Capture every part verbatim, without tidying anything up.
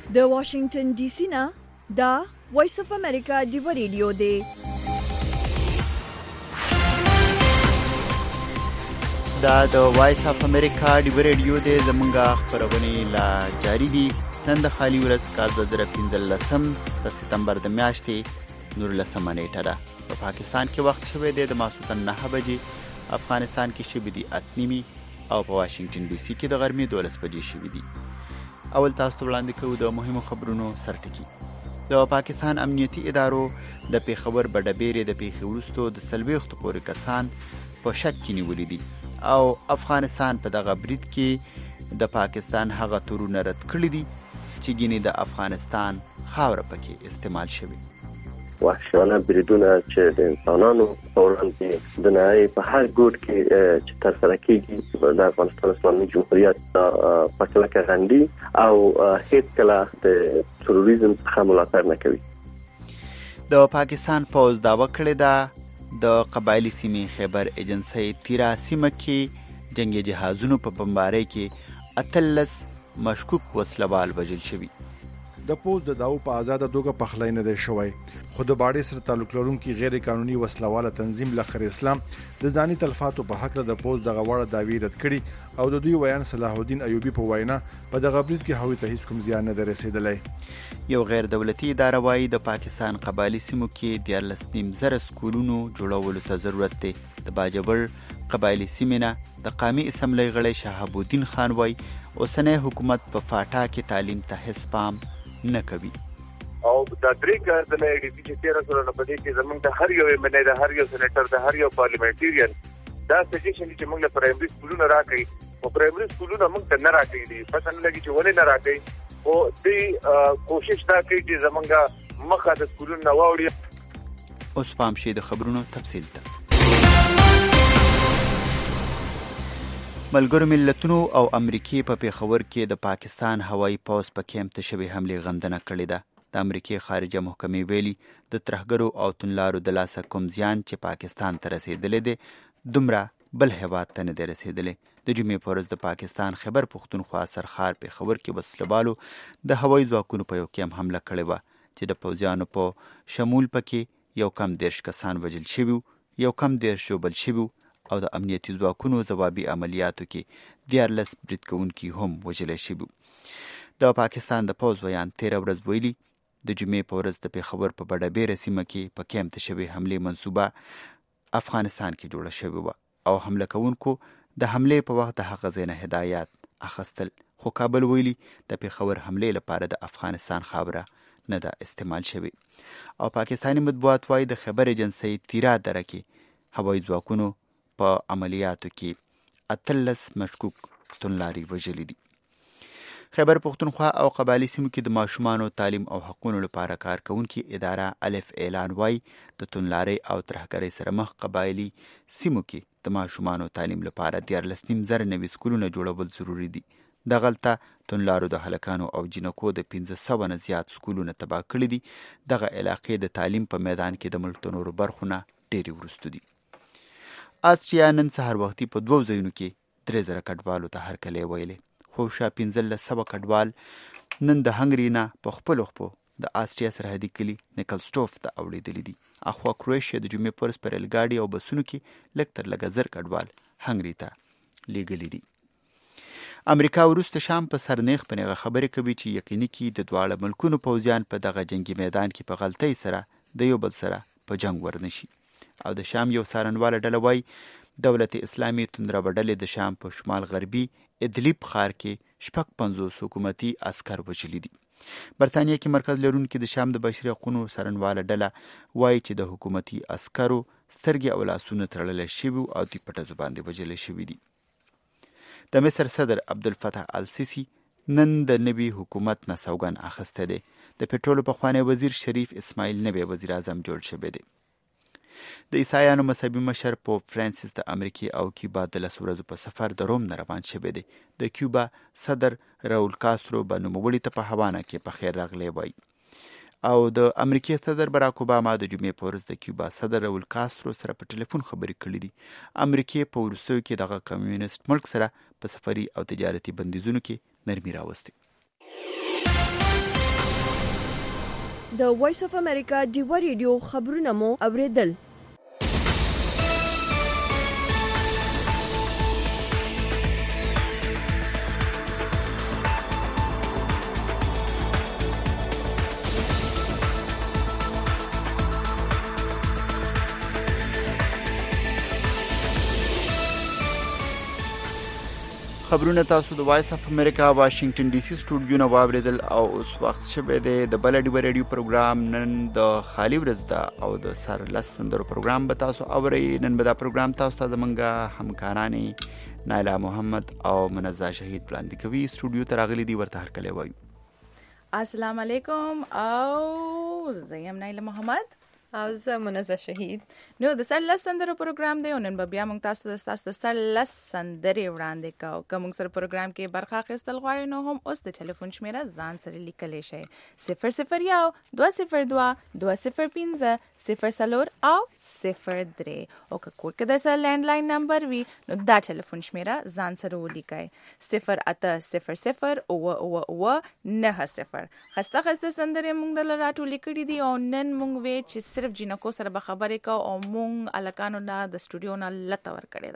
د واشنگټن ډي سي نه دا وایس اف امریکا دی ریډیو دی. دا د وایس اف امریکا دی ریډیو دی. زمونږه خبرونه لا جاری دي. نن د خالی ورځ کال دوه زره پنځلسم د سپتمبر د میاشتې نورلسمه نیټه ده. په پاکستان کې وخت شوی دی د ماسوتن نهه بجې، افغانستان کې شوی دی اته نیمې او په واشنگټن ډي سي کې د غرمې دولس بجې شوی دی. اول تاسو ته وړاندې کوو د مهمو خبرونو سرټکي. د پاکستان امنیتي ادارو د پیښور بډبیرې د پیښې وروسته د څلوېښتو پورې کسان په شک کې نیولي دي او افغانستان په دغه برید کې د پاکستان هغه تورونه رد کړي دي چې ګینې د افغانستان خاوره پکې استعمال شوي. وحشیانه بریدونه چې د انسانانو په وړاندې د نړۍ په هر ګوټ کې چې ترسره کېږي د افغانستان اسلامي جمهوریت په کلکه غندي او هیڅ کله د تروریزم څخه ملاتړ نه کوي. د پاکستان پوځ دعوه کړې ده د قبایلي سیمې خیبر ایجنسۍ تیرا سیمه کې جنگي جهازونو په بمبارۍ کې اتلس مشکوک وسلوال وژل شوي. د پوز د داو په آزاده توګه پخلی نه دی شوی، خو د باډي سره تعلق لرونکي غیر قانوني وسلواله تنظیم لخر اسلام د ځاني تلفاتو په حق د پوز دغه وړه داوی رد کړي او د دوی ویان صلاح الدین ایوبی په وینا په دغه برید کې هوی ته هیڅ کوم زیان نه رسیدلی. یو غیر دولتي اداره وايي د پاکستان قبایلی سیمو کې دیارلس نیم زره سکولونو جوړولو ته ضرورت دی. د باجبر قبایلی سیمې نه د قامي اسمبلی غړی شهاب الدین خان وايي اوسنی حکومت په فاټا کې تعلیم ته هیڅ پام نه کوي او دا درې کار د لایډي چې تیر سره نه پدې کې زمونږ د هر یو منې د هر یو سېنیټر د هر یو پارلیمنټریان دا سجیشن چې موږ له پرایمري سکولونو راکړي او پرایمري سکولونو موږ ته نه راکړي دي پس نه لګي چې ولې نه راکړي او دې کوشش دا کوي چې زمونږ مخه د سکولونو نه واوړي. اوس پام شي د خبرونو تفصیل ته. ملګرو ملتونو او امریکای په پیښور کې د پاکستان هوایي پوځ په کیمپ ته شوې حملې غندنه کړې ده. د امریکای خارجه محکمې ویلي د ترهګرو او تونلارو د لاسه کوم زیان چې پاکستان ته رسېدلی دی دومره بل هیواد ته نه دی رسېدلی. د جمعې په ورځ د پاکستان خیبر پښتونخوا سرخار پیښور کې وسلوالو د هوایي ځواکونو په یو کیمپ حمله کړې وه چې د پوځیانو په شمول پکې یو کم دېرش کسان وژل شوي، یو کم دېرش ژوبل شوي او د امنیتي ځواکونو ځوابي عملیاتو کې دیارلس برید کوونکي هم وژل شوي. د پاکستان د پوځ ویان تېره ورځ ویلي د جمعې په ورځ د پیښور په بډبیره سیمه کې په کیمپ ته شوې حملې منصوبه افغانستان کې جوړه شوې وه او حمله کوونکو د حملې په وخت د هغه ځای نه هدایات اخیستل، خو کابل ویلي د پیښور حملې لپاره د افغانستان خاوره نه ده استعمال شوې. او پاکستاني مطبوعات وایي د خیبر ایجنسۍ تیرا دره کې هوایي ځواکونو په عملیاتو کې اتلس مشکوک تونلاري وژلي دي. خیبر پښتونخوا او قبایلی سیمو کې د ماشومانو تعلیم او حقوقو لپاره کار کوونکي اداره الف اعلان وایي د تونلاري او ترهګرۍ سره مخ قبایلی سیمو کې د ماشومانو تعلیم لپاره دیارلس نیم زره نوي سکولونه جوړول ضروري دي. دغلته تونلارو د هلکانو او جنکو د پنځه سوه نه زیات سکولونه تباه کړي دي. دغه علاقې د تعلیم په میدان کې د ملک د نورو برخو نه ډېرې وروسته دي. آسټریا نن سهار وختي په دوو ځایونو کې درې زره کډوالو ته هرکلی ویلې، خو شا پنځلس سوه کډوال نن د هنګري نه په خپلو خپو د آسټریا سرحدي کلي نیکلسټوف ته اوړېدلي دي. اخوا کروشیا د جمعې په ورځ په ریل ګاډي او بسونو کې لږ تر لږه زر کډوال هنګري ته لیږلي دي. امریکا وروسته شام په سرنیخ په نیغه خبرې کوي چې یقیني کړي د دواړه ملکونو پوځیان په دغه جنگي میدان کې په غلطۍ سره د یو بل سره په جنگ ورنشي. او د شام یو څارنواله ډله وایي دولت اسلامي توندروه ډلې د شام په شمال غربي ادلیب ښار کې شپږ پنځوس حکومتي عسکر وژلي دي. برطانیه کې مرکز لرونکي د شام د بشري حقوقو څارنواله ډله وایي چې د حکومتي عسکرو سترګې او لاسونه تړلی شوي او دوی په ډزو باندې وژلي شوي دي. د مصر صدر عبدالفتاح السیسي نن د نوي حکومت نه سوګند اخیستی دی. د پټرولو پخوانی وزیر شریف اسماعیل نوی وزیر اعظم جوړ شوی دی. د عیسایانو مذهبي مشر پوپ فرانسیس د امریکې او کیوبا د لس ورځو په سفر د روم نه روان شوی دی. د کیوبا صدر راول کاسترو به نوموړي ته په هوانا کې په خیر راغلی وایي او د امریکې صدر براک اوباما د جمعې په ورځ د کیوبا صدر راول کاسترو سره په ټلیفون خبرې کړې دي. امریکې په وروستیو کې دغه کمیونست ملک سره په سفري او تجارتي بندیزونو کې نرمي راوستې. د وایس اف امریکا ډیوا ریډیو خبرونه مو اوریدل. خبرونه تاسو د وایس اف امریکا واشنگټن ډي سي سټوډیو نه واوریدل او اوس وخت شوه د بل ډیو ریډیو پروګرام نن د خالی ورځ ده او د سر لسندرو پروګرام به تاسو اورئ. نن به دا پروګرام تاسو ته زمونږ همکارانی نایلا محمد او منزه شهید وړاندې کوي. سټوډیو ته راغلي دي ورته هرکلی وایو. السلام علیکم او زیم نایلا محمد او زه منزه شهید. نو د سر لس سندرو پروګرام دی او نن به بیا موږ تاسو د تاسو د سر لس سندرې وړاندې کوو. که موږ سره پروګرام کې برخه اخیستل غواړئ نو هم اوس د ټلیفون شمیره ځان سره لیکلی شئ: صفر صفر یو دوه صفر دوه دوه صفر پنځه صفر څلور او صفر درې. او که کور کې در سره لینډلاین نمبر وي نو دا ټلیفون شمیره ځان سره ولیکئ: صفر اته صفر صفر اوه اوه اوه نهه صفر. خسته خسته سندرې موږ دلته راټولې کړي دي او نن موږ وی چې صرف جنکو سره به خبرې کو او مونږ الکانو نه د سټوډیو نه لته ور کړی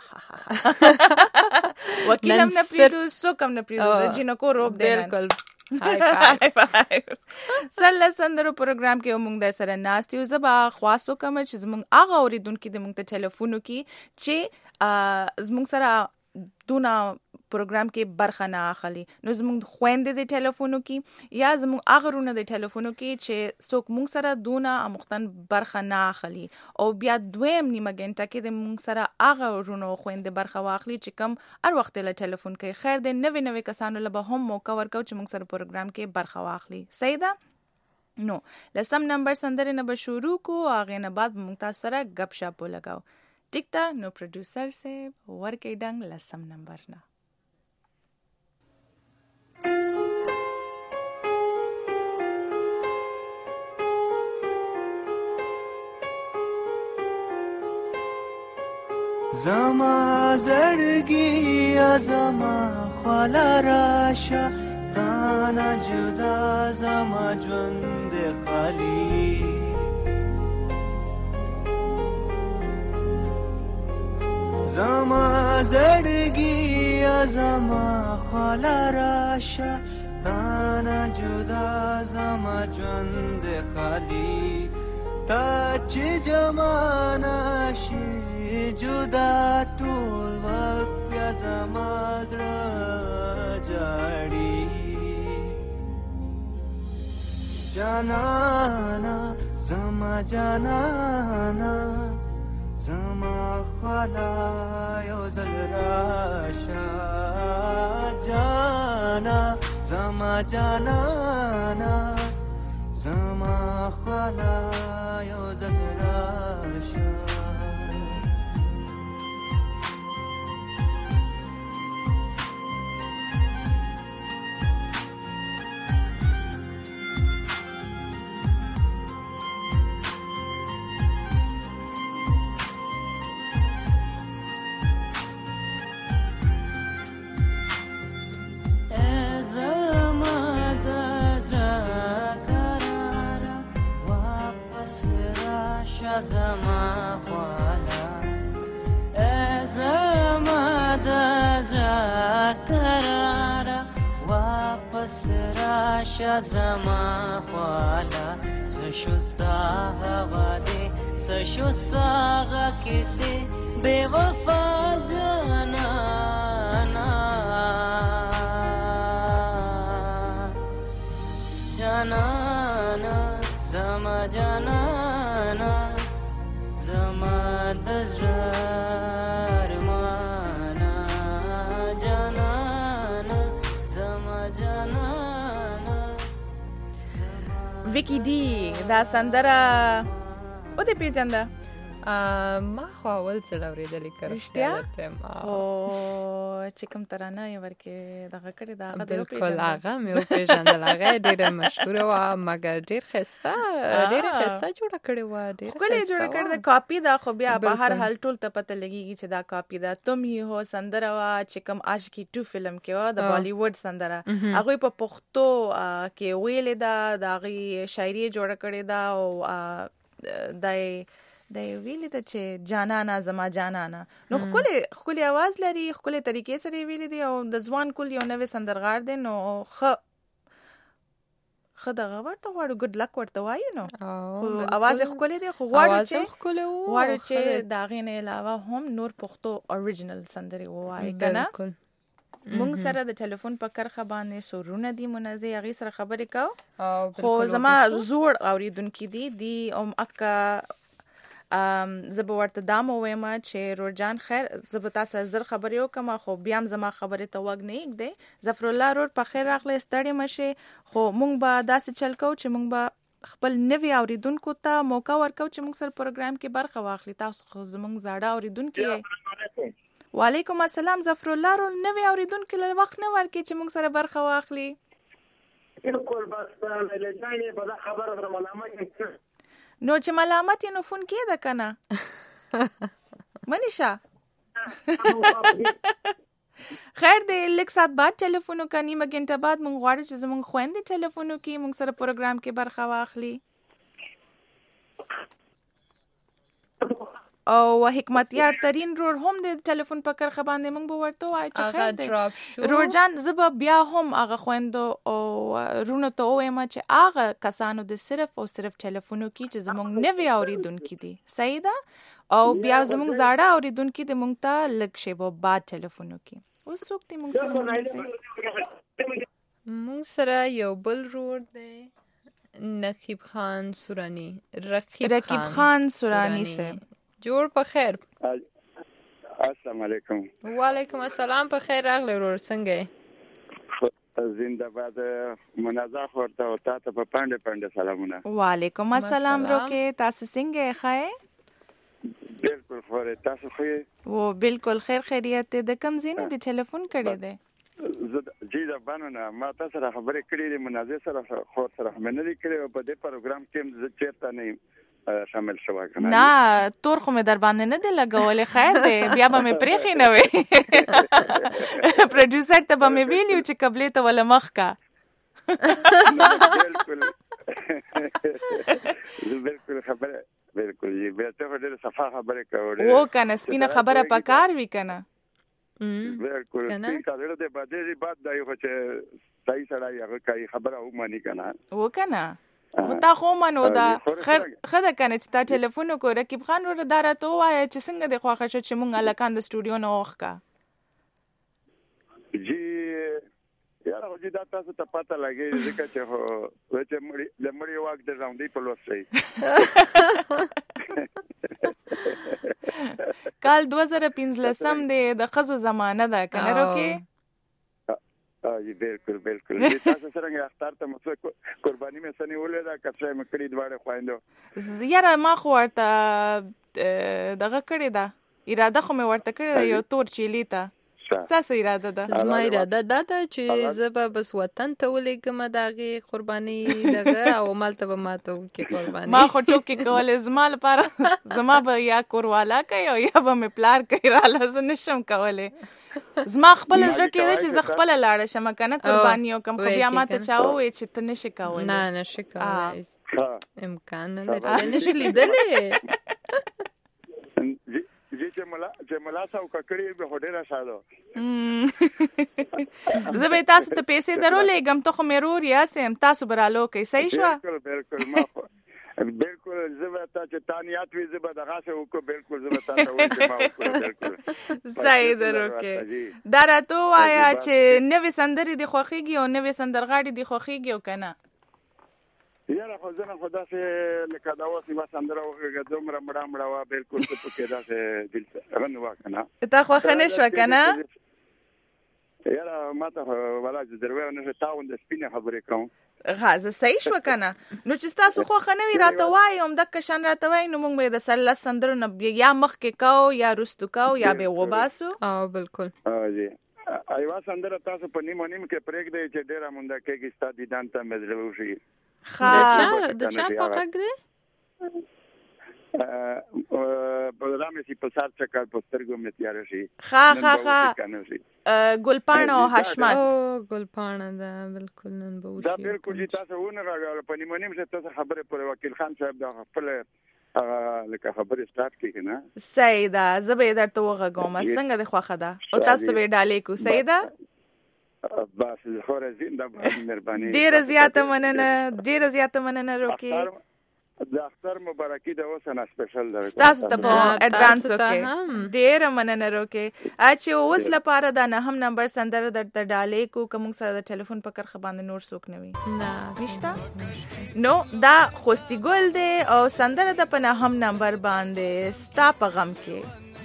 دا وکیلم نه پریدو سو کم نه پریدو د جنکو روب دی. بالکل هاي فاي سل سندرو پروګرام کې مونږ در سره ناست یو. زبا خواستو کوم چې زمونږ هغه اوریدونکو د مونږ ته ټلیفونو کې چې زمونږ سره دونه پروګرام کې برخه نه اخلي نو زموږ خويندې د ټلیفونو کې یا زموږ اغرونه د ټلیفونو کې چې څوک موږ سره دونه مختن برخه نه اخلي او بیا دویم نیمه ګنټه کې د موږ سره اغرونه خويندې برخه واخلي چې کم هر وخت له ټلیفون کې خیر د نوې نوې کسانو له هم موقع ورکو چې موږ سره پروګرام کې برخه واخلي. صحیح ده؟ نو لسم نمبر سندره نه به شروع کو اغه نه بعد موږ تاسو سره غپ شپ لګاو. ټیک تا نو پروډوسر سے ورکې ډنګ لسم نمبر نه زما زړګي زما خلا راشه تانا جدا زما ژوند خالی زما زړګي زما خلا راشه تانا جدا زما ژوند خالی تا چې جمانه شي جدا ټول وخت بیا زما زړه جاړي جانانا زما جانانا زما خلا یو ځل راشه جانا زما جانانا زما خلا یو ځل راشه زما خوالا زما د زړه قراره واپس راشه زما خوالا سشستا هوا دې سشستا غا کیسه بے وفا جانانا جانانا زما جانانا زما د زړه ارمانا جانانا زما جانانا ویکی ډي دا سندره او دې پیژنده ما خو اول څه اورېدلې کړم رښتیا او چې کوم ترانه یې ورکې دغه کړې ده هغه دې بالکل وپېژندل. هغه مې وپېژندل هغه ډېره مشهوره وه مګر ډېر ښایسته ډېره ښایسته جوړه کړې وه ډېره ښکلې ښایسته جوړه کړې ده. وه. کاپي ده خو بیا په هر بالکل. حال ټول ته پته لګېږي چې دا کاپي ده. تم هی هو سندره وه چې کوم عاشقي ټو فلم کې وه د آه. بالیوډ سندره. مهم. هغوی په پښتو آ، کې ویلې ده د هغې شاعري یې جوړه کړې ده او آ، د یې د یې ویلې ده چې جانانا زما جانانا. نو ښکلې ښکلې اواز لري ښکلې طریقې سره یې ویلې دي او د ځوان کل یو نوی سندرغاړ دی نو ښه ښه دغه ورته غواړو ګډ لک ورته وایو نو او خو بالکل. اواز یې ښکلی دی خو غواړو اواز چې هم ښکلی و غواړو ښه چې دی. د هغې نه علاوه هم نور پښتو اوریجنل سندرې ووایي که نه. بالکل. موږ سره د ټلیفون په کرښه باندې سرونه دي منازع هغې سره خبرې کوو او خو بالکل زما وګورئ. زوړ اوریدونکي دي دی ام اکا ام زه به ورته دا مو ویم چې رورجان خیر زه به تاسو زر خبرې وکم خو بیا هم زما خبرې ته وګ نه یږدئ. ظفرالله رور په خیر راغلی ستړی مشې خو موږ به داسې چل کوو چې موږ به خپل نوي اوریدونکو ته موقع ورکوو چې موږ سره پروګرام کې برخه واخلي. تاسو خو زموږ زاړه اوریدونکي یې. وعلیکم السلام ظفرالله رور نوي اوریدونکو له وخت نه ورکړي چې موږ سره برخه واخلي. بالکل بس لجانې په دا خبره در ملامت نو چې ملامت یې نو فون کېده که نه منیشه خیر دی لږ ساعت بعد ټلیفون وکړه نیمه ګنټه بعد موږ غواړو چې زموږ خویندې ټلیفون وکړي موږ سره پروګرام کې برخه واخلي. او حکمتیار ترین رور هم د ټلیفون په کرښه باندې موږ به ورته وایو چې هغه خیر دی ډراپ شو. رور جان زه به بیا هم هغه خویندو او رونو ته ووایم چې هغه کسانو د صرف او صرف ټلیفون وکړي چې زموږ نوي اوریدونکي دي صحیح ده او بیا زموږ زاړه اوریدونکي د موږ ته لږ شیبو بعد ټلیفون وکړي. اوس څوک دی موږ سره مناسب؟ موږ سره یو بل رور دی نقیب خان سورانی رقیب رقیب خان سورانی صاحب جوړ په خیر. السلام علیکم. وعلیکم السلام په خیر راغلی ورور څنګه یې؟ زنده باد منازع ورته او تاسو په پاندې پاندې سلامونه. وعلیکم السلام روکې تاسو څنګه یې ښه؟ بالکل خو تاسو خو و بالکل خیر خیریت د کم زینې د ټلیفون کړی دی. زه جی دا بانونه ما تاسو سره خبرې کړې دي منازع سره خو سره مې نه کړې په دې پروګرام کې زه چیرته نه شامل شوه کنه نه تور خو مې در باندې نه دی لګولې خیر دی بیا به مې پرېښې نه وې پروډوسر ته به مې ویلي چې قبلې ته وله مخ کا بالکل بالکل خبره بالکل بیا ته ډېر صفه خبره کوي و کنه سپینه خبره پکار وی کنه بالکل سپین کاله دې باندې بعد دای خو چې صحیح سړی هغه کوي خبره او مانی کنه و کنه خو تا خو منو دا خیر خده کنه چې تا ټلیفون وکړ رقیب خان ور دارا ته وایي چې څنګه د خوښه شو چې مونږ الکان د سټوډیو نه وښکا جی یاره خو دا تاسو ته پته لګي ځکه چې هو چې مړي د مړي واک د راوندې په لوستي کال دوه زره پنځلسم دی د خزو زمانه ده کنه روکې جی بالکل بالکل تاسو څنګه اختر ته مو قرباني مې سنې ولې دا کڅه مې کړې دواړه خويندو یاره ما خو ورته دغه کړې ده اراده خو مې ورته کړې ده یو تور چیلی ته تاسو اراده ده زما اراده ده چې زه به بس وطن ته ولېږم د هغې قرباني دغه او مالته به ماته وکړي قرباني ما خو ټوکې کولې زما لپاره زما به یا کوروالا کوي او یا به مې پلار کوي راله زه نشم کولی زما خپل زړه کې دی چې زه خپله لاړه شم کنه قرباني وکړم خو بیا ماته چا ووایي چې ته نشې کولی نه نشې کولی امکان نه لري نشې لیدلی چې ملا چې ملا ساو ککړې به هډه را ساده زه به تاسو ته پیسې درولېږم ته خو مې رور یاسم تاسو به رالو کوئ صحیح شوه بالکل بالکل ما بالکل زه به تا چې تانیات وي زه به دغه څه وکړو بالکل زه به تاسو وایي ما وکړو بالکل صحیح ده روکې دا راته ووایه چې نوې سندرې دې خوښېږي او نوې سندرغاړي دې خوښېږي او که نه یاره خو زه نه خو داسې لکه دا اوس یوه سندره وغږېده دومره مړه مړه وه بالکل ته پکې داسې دلڅه نه وه که نه تا خوښه نه شوه که نه یاره ما ته ولا چې در ویو نه تا غوندې سپینې خبرې کوم ها زه صحیح شوه که نه نو چې ستاسو خوښه نه وي راته وایي همدغه شان راته وایي نو موږ به یې د سر لس سندرو نه یا مخکې کوو یا وروستو کوو یا به یې وباسو او بالکل جی ایوا سندره تاسو په نیمه نیم کې پرېګ دی چې ډیره مونږه کې ستاسو دیدان ته مزلو شي. ها د چا په غږ دی؟ په رامې سي په سات څخه په سترګو مې تیار شي. ها ها ها ګلپاڼه او حشمت. او ګلپاڼه دا بالکل نن به وشي. دا بالکل چې تاسو ونه راغله په نیمه نیم چې تاسو خبره پر وکیل خان صاحب دا خپل لکه خبره سٹارټ کیږي نه. سیدا زبې درته وغږوم څنګه د خوخه ده او تاسو ته ډالې کو سیدا. بس خوره زنده مهرباني. ډیر زیاته مننه ډیر زیاته مننه روکي. د اختر مبارکي د اوسنه سپیشل ده. تاسو ته په اډوانس وکي. ډیر مننه روکي. اچھا اوس لپاره دا نه هم نمبر سندره درته ډالې کو کوم سره د ټلیفون په کرخه باندې نور څوک نه وي. نه نشته. نو دا خوستي ګل دی او سندره د په نه هم نمبر باندې ستا په غم کې.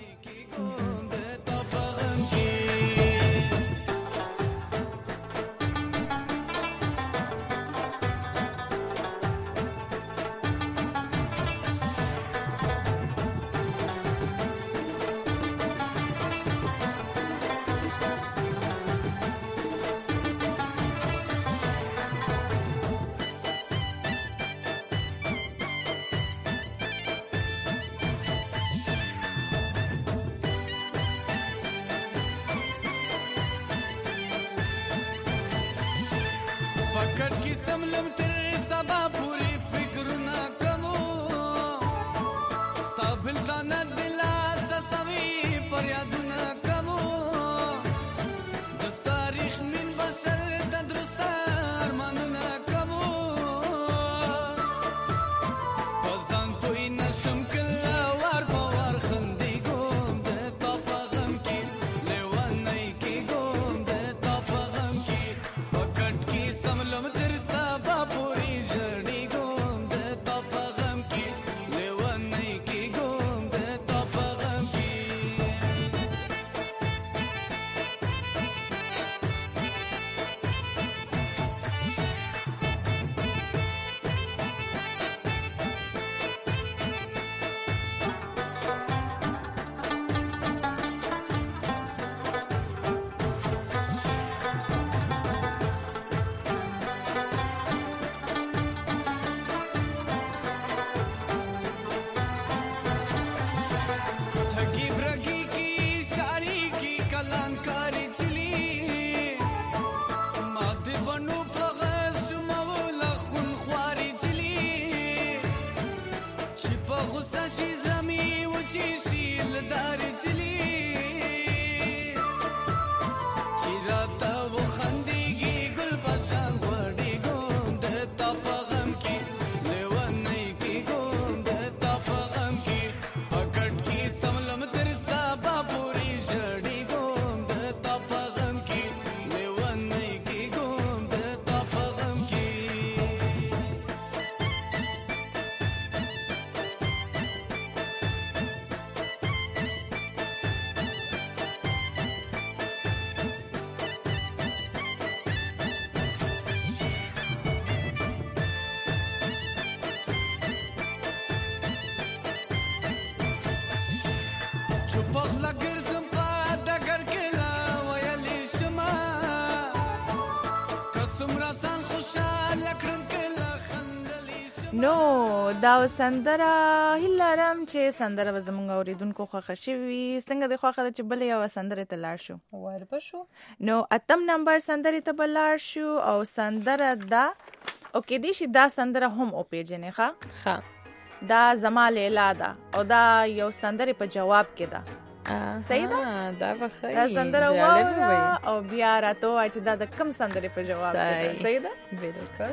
نو دا سندره هیلارم چې سندره به زمونږ اوریدونکو خوښه شوي. څنګه د خوښه ده چې بل یو سندره ته لاړ شو وربه شو. نو اتم نمبر سندره ته بل لاړ شو او سندره دا او کې دي چې دا سندره هم او پیژنې ښه ښه دا زما لیلا ده او دا یو سندره په جواب کې ده. صحیح ده. دا بخیر دا سندره واوره او بیا راته وای چې دا د کم سندره په جواب کې ده. صحیح ده بالکل.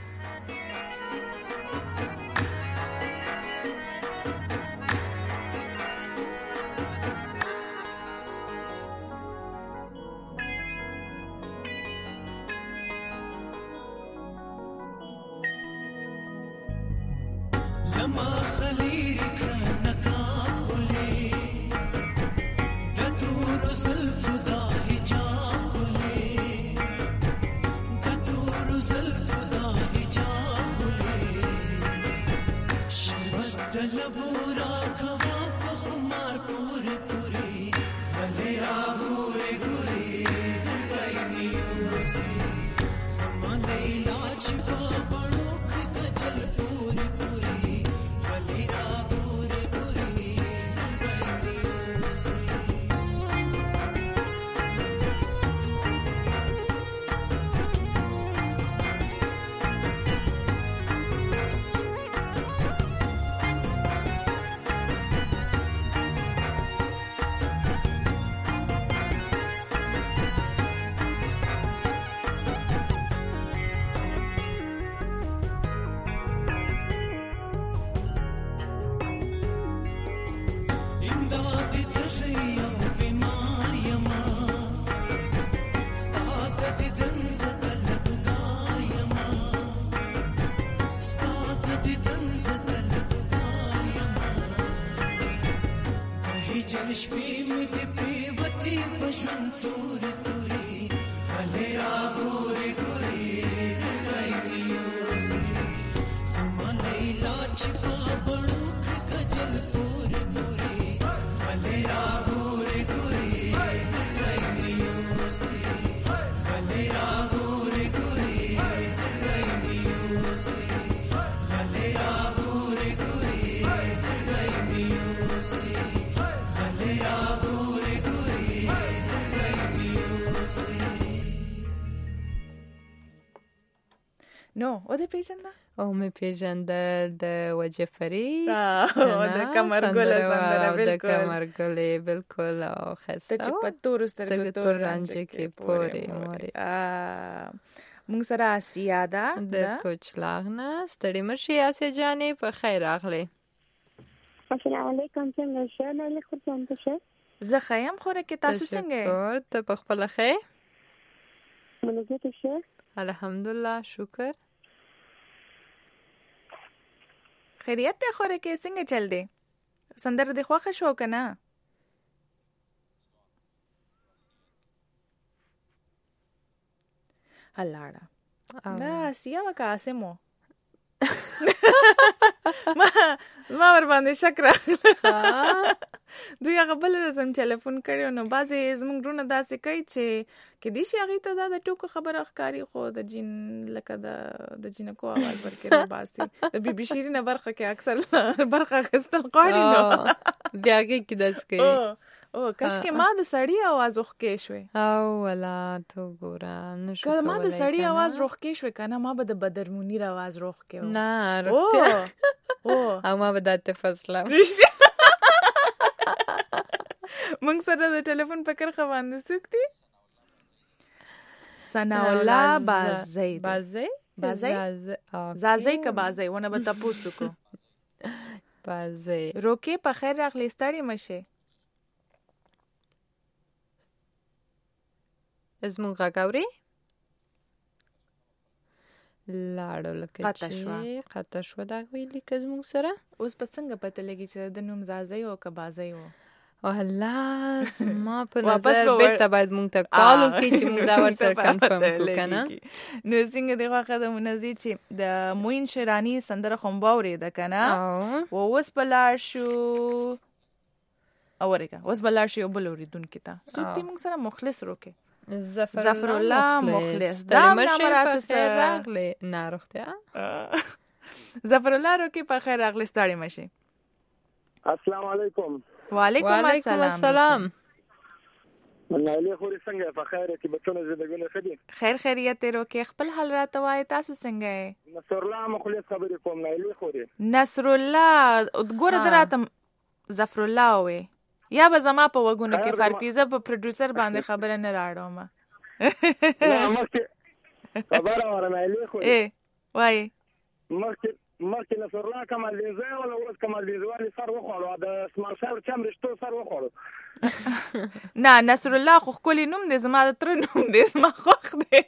لما خليري كان نقاب قولي دور زلف دا حجاب قولي دور زلف دا حجاب قولي شربت دلبورا كواب خمار پوري پوري غلي عبوري غوري تورې تورې غلې را ګورې ګورې زړګی مې اوسې زما لیلا چې په بڼو کړې کجل پورې پورې غلې را ګورې ګورې زړګی مې اوسې غلې را ګورې ګورې زړګی مې اوسې غلې را ګورې ګورې زړګی مې اوسې غلې را ګورې ګورې زړګی مې اوسې. نو او دې پیژنده او مې پیژندل د وجفري او د کمرګله سندره د بالکل کمرګلې بالکل او ته خسته چې په تور سترګو تور رانجه کې پورې مورې موږ سره آسیا ده د کوچلاغ نه ستړي مشي آسیا جانې په خیر راغلې. السلام علیکم څنګه شه نه لیکو څنګه شه زه خیم خوره کې تاسو څنګه شکر ته په خپل خیر منګه ته شه الحمدلله شکر خیریت ته خوره کې څنګه چل دی سندره د خوښ شو کنه هلاړه دا آسیا وکاسمو ما ما ور باندې شک راغله دوی هغه بل رسم ټلیفون کړو نو بعضې زموږ ورونه داسې کوي چې کېدای شي هغې ته دا د ټوکو خبره ښکاري خو د جین لکه د د جینکو اواز ورکې راباسي د بي بي شیرینه برخه کې اکثر برخه اخیستل غواړي نو بیا هغې کې داسې کوي او کاشکې ما د سړي اواز روښکې شوې او ولا ته ګوره نشو که ما د سړي اواز روښکې شوې که نه ما به د بدر منیر اواز روښکې و نه روښتیا او ما به داته فصله موږ سره د ټلیفون په کرښه باندې څوک دي ثناءالله بازی بازی بازی زازی که بازی ونه به تپوس کو بازی روکې په خیر راغلی ستړې مشه زموږ غږ اورې لاړو لکه چې قطع شوه دا ویلي که زموږ سره اوس په څنګه پته لګي چې د نوم زازی او که بازی و او الله زما په نظر بېرته باید مونږ ته کال وکړي چې مونږ دا ورسره کنفرم کړو که نه نو څنګه دی خوښه د منځي چې د موین شیراني سندره خو مو واورېده که نه و اوس به لاړ شو اورېږه اوس به لاړ شو یو بل اورېدونکي ته څوک دی مونږ سره مخلص روکې ظفر الله مخلص دا مشه په خیر راغلی نه روغتیا ظفر الله روکې په خیر راغلی ستړې مشي السلام علیکم وعلیکم السلام منالې خوري څنګه په خیر کې بچونه زندګونه ښه دي خیر خیریت یې روکې خپل حال راته وایې تاسو څنګه یې نصر الله مخلص خبرې کوم نالې خوري نصر الله ګوره د راته ظفر الله وې یا به زما په وګونو کې فرق وي زه په پروډوسر باندې خبره نه راړم نه مخکې خبره وره نالې خوري ای وایې مخکې مخکې نصر الله کمال دیزه ولا اوس کمال دیزوالي سر وخوړو د اسماعیل صاحب چم رشتو سر وخوړو نه نصر الله خو ښکلی نوم دی زما د تره نوم دی زما خوښ دی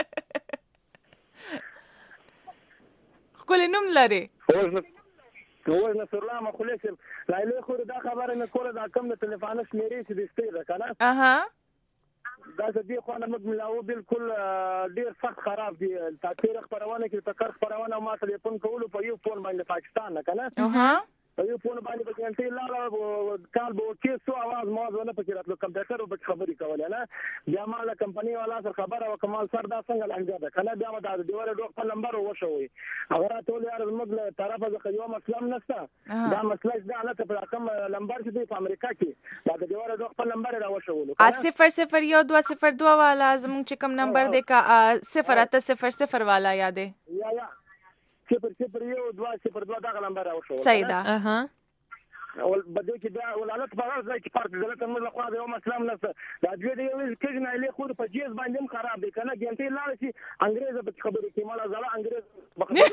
ښکلی نوم لري اوس نصر الله مخلص لایلې خوري دا خبره نه کوله دا کم د ټلیفون شمیرې چې دستې ده که نه اها دا چې دې خوا نه موږ ملاو بالکل ډېر سخت خراب دي تاثیر خپرونه کې تکر خپرونه ما ټلیفون کولو په یو فون باندې پاکستان نه که نه په یو فون باندې په ګنټې لاړه کال به وکې څو اواز مواز ونه پکې راتلو کمپیوټر به خبرې کولې نه بیا ما له کمپنۍ والا سره خبره وکړه مال سر دا څنګه لانجه ده که نه بیا به دا د ډیوره ډوک په نمبر وشوئ هغه راته ویل یاره زموږ له طرفه څخه یو مسله هم نشته دا مسله چې دا هلته په کوم نمبر چې دی په امریکا کې دا د ډیوره ډوک په نمبر یې راوشولو صفر صفر یو دوه صفر دوه والا زموږ چې کوم نمبر دی که صفر اته صفر صفر والا یادې یا یا صفر صفر یو دوه صفر دوه دغه نمبر راوشولو صحیح ده ول بده کې دا ولالت په هغه ځای کې پارک دلته موږ له خوا د یو مسلم نشته دا دوی د یو کېږي نه له خو په جیز باندې هم خراب دي کنه ګنټې لاړ شي انګريز به خبرې کوي مالا زړه انګريز بخښنه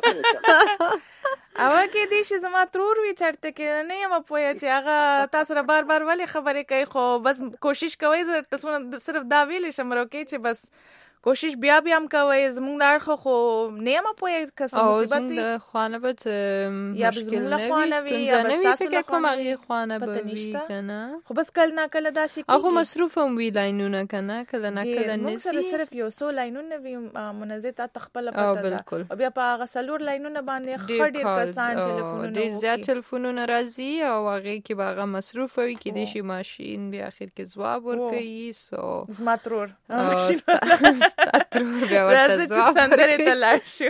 او کې دې شي زما ترور وی چرته کې نه یم پوهه چې هغه تاسو را بار بار ولې خبرې کوي خو بس کوشش کوي زه تاسو صرف دا ویلې شم روکې چې بس کوشش بیا بیا هم کوي زمونږ د اړخه خو نه یم پوهې که څه مصیبت وي او زمونږ د خوانه به څه یا به زمونږ له خوانه وي یا به ستاسو له کوم خوانه هغې خوانه به پته وي نشته. که نه خو بس کله نه کله داسې او خو کېږي مصروف هم وي لاینونه که نه کله نه ډېر. کله موږ سره نسي صرف یو څو لاینونه وي آ، منزه تا ته خپله او پته ده بالکل او بیا په هغه څلور لاینونه باندې ډېر ښه ډېر کالز کسان او ټلیفونونه ډېر زیات وکړي. ټلیفونونه راځي او هغې کې به هغه مصروف وي کېدای شي ماشین بیا اخر کې ځواب ورکوي سو زما ترور او ماشین ستا ستا ترور بیا ورته راځه چې ځواب سندرې ته ورکوي. لاړ شو.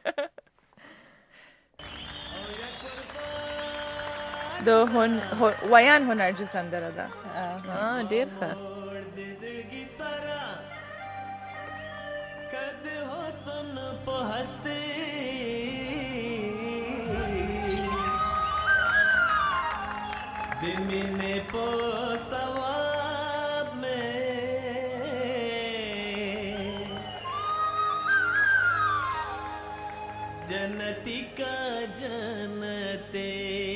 د هن هو- ویان هنرجي سندره ده. ها ډېر ښه. कद हो सुन po हस्ते दिमिने po सवाब में जनती का जनते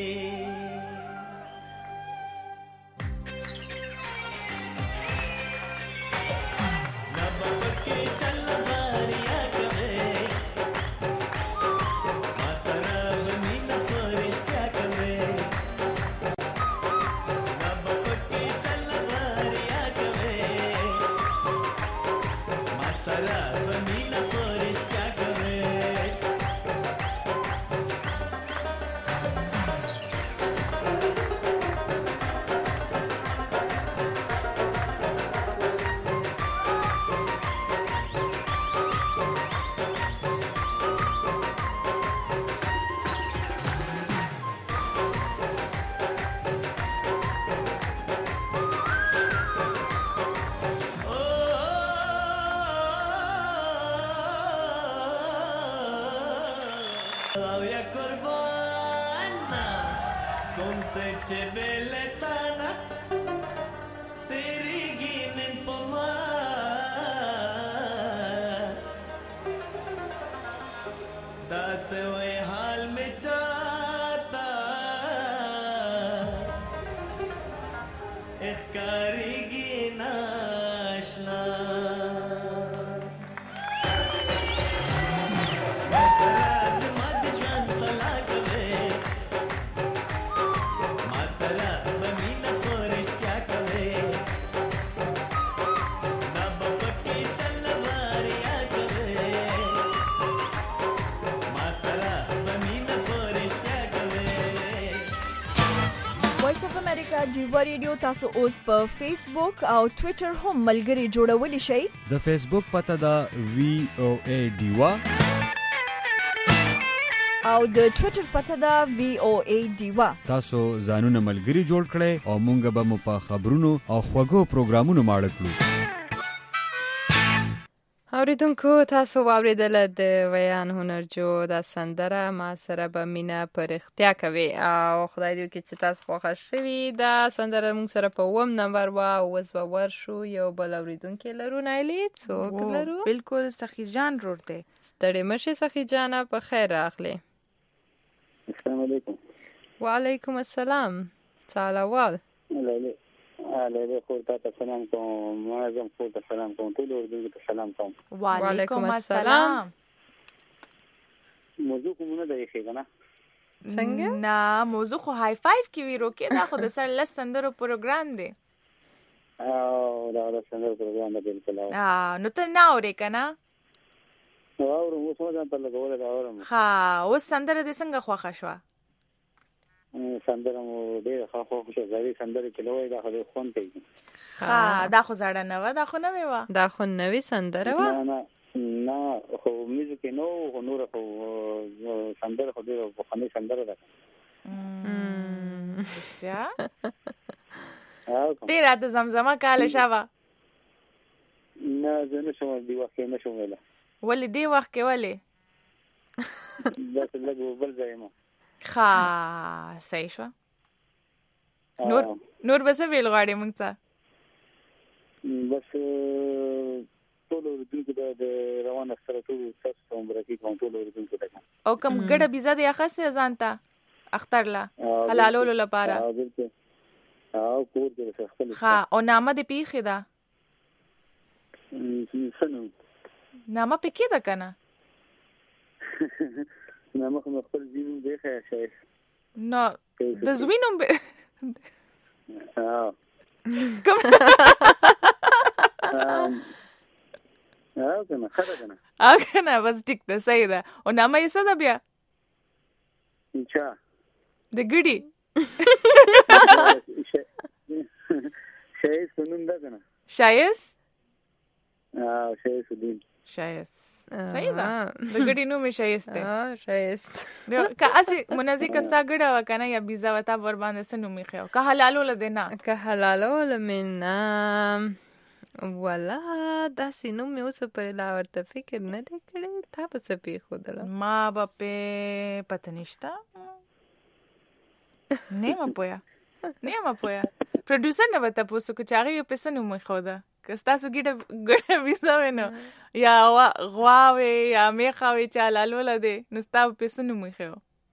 وایس اف امریکا ډیوا ریډیو تاسو اوس په فیسبوک او ټوئیټر هم ملګري جوړولی شئ. د فیسبوک پته ده وی او ای ډیوا او د ټوئیټر پته ده وی او ای ډیوا. تاسو ځانونه ملګري جوړ کړئ او مونږ به مو په خبرونو او خوږو پروګرامونو ماړه کړو. اوریدونکو تاسو واوریدله د ویان هنرجو دا سندره ما سره به مینه په رښتیا کوي او خدای دې وکړي چې تاسو خوښه شوي. دا سندره موږ سره په اووم نمبر وه او اوس به ورشو یو بل اوریدونکی لرو. نایلي څوک لرو؟ بالکل سخي جان رور دی. ستړې مه شئ سخي جانه، په خیر راغلې. السلام علیکم. وعلیکم السلام. څه احوال؟ علیه خور ته سلام کوم. معظم خور ته سلام کوم. ټول اردو ته سلام کوم. وعلیکم السلام. موضوع کومه ده یې ښه نه څنګه؟ نه موضوع خو های فایو کې وی روکې دا خو د سر لس سندرو پروګرام دی. او دا د سندرو پروګرام دی بالکل. اه نو ته نه اورې کنه؟ اورم اوس ما ځان ته لګول دا اورم. ها اوس سندره دې څنګه خوښه شوه؟ سندره مو ډېره ښه خوښه شوه. زړې سندرې چې لوی دا خو ډېر خوند کوي. ها دا خو زړه نه وه، دا خو نوې وه. دا خو نوې سندره وه؟ نه نه نه خو میوزیک یې نه و خو نوره خو سندره خو ډېره پخوانۍ سندره ده. رښتیا؟ ډېره د زمزمه کاله شوه. نه زه نه شم دې وخت کې نه شم ویلی. ولې دې وخت کې ولې؟ داسې لږ بل ځای یم. ښه صحیح شوه. نور نور به څه ویل غواړې موږ ته؟ بس ټول اورېدونکو ته د روان اختره ټول ستاسو ته مبارکي کوم. ټول اورېدونکو ته او کوم ګډه بیزه دې اخیستې ځان ته اختر له حلالولو لپاره؟ بالکل. او کور کې څه خپل. ښه او نامه دې پیښې ده؟ څه نو نامه پکې ده کنه نامه خو خپل دین دی خیر شایس نو د زوینوم به ها کوم ها کنه خره کنه ا کنه بس ټیک ده صحیح ده او نامه یې څه ده بیا چا د ګډي شایس نوم ده کنه شایس ها شایس دین شایس صحیح ده د ګډي نوم یې شایس ده ها شایس که اسی منځي کستا ګډه وکنه یا بيزا وتا ور باندې سنو میخو که حلالو لده نه که حلالو لمنا ولا دا سينو مې اوس پر لا ورته فکر نه دی کړی تا په څه پی خودله ما بپه پته نشتا نه ما پویا نه ما پویا پروډوسر نه وته پوسو کو چاغي په سنو میخو ده کستا سو ګډه ګډه بيزا ونه یا غواوي یا میخاوي چې حلالو لده نو ستا په سنو میخو